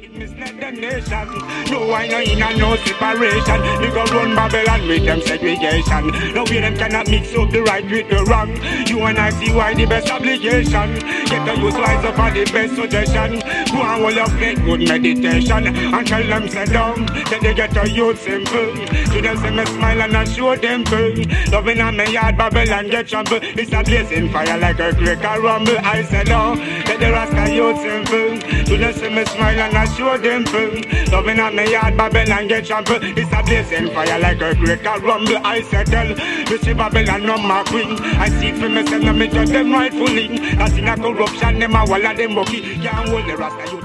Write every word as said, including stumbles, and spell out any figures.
Mislead the nation. No wine, no in and no separation. We go run Babylon with them segregation. No way them cannot mix up the right with the wrong. You and I see why the best obligation. Get the use wise up for the best suggestion. Go and hold up make good meditation. And tell them say down. That they get a youth simple. To them say me smile and I show them full. Loving on me yard Babylon get trample. It's a blazing fire like a quake a rumble. I say down. That the rascal youth simple. To them say me smile and I show them full. Loving on me yard Babylon get trample. It's a blazing fire like a quake a rumble. I say tell. You see Babylon no my queen. I see it for myself and me judge them rightfully. That's in a corruption them a wall of them bucky. Can't hold the rascal youth.